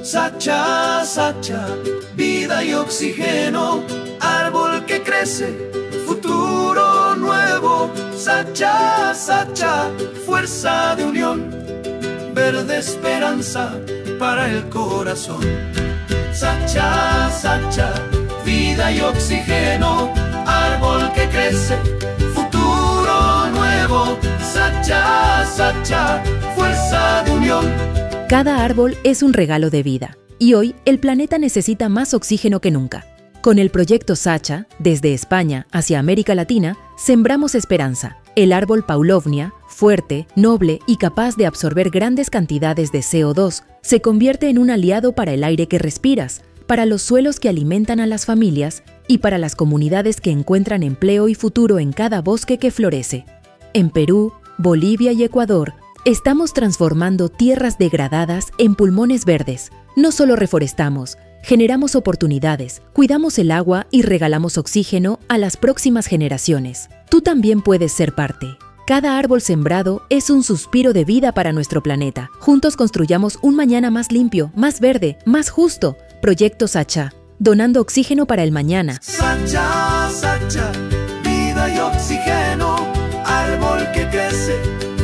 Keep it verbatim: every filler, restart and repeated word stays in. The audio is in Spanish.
Sacha, Sacha, vida y oxígeno, árbol que crece, futuro nuevo. Sacha, Sacha, fuerza de unión, verde esperanza para el corazón. Sacha, Sacha, vida y oxígeno, árbol que crece, futuro nuevo. Sacha, Sacha, fuerza de unión. Cada árbol es un regalo de vida, y hoy el planeta necesita más oxígeno que nunca. Con el proyecto Sacha, desde España hacia América Latina, sembramos esperanza. El árbol Paulownia, fuerte, noble y capaz de absorber grandes cantidades de C O dos, se convierte en un aliado para el aire que respiras, para los suelos que alimentan a las familias y para las comunidades que encuentran empleo y futuro en cada bosque que florece. En Perú, Bolivia y Ecuador, estamos transformando tierras degradadas en pulmones verdes. No solo reforestamos, generamos oportunidades, cuidamos el agua y regalamos oxígeno a las próximas generaciones. Tú también puedes ser parte. Cada árbol sembrado es un suspiro de vida para nuestro planeta. Juntos construyamos un mañana más limpio, más verde, más justo. Proyecto Sacha, donando oxígeno para el mañana. Sacha, Sacha, vida y oxígeno, árbol que crece,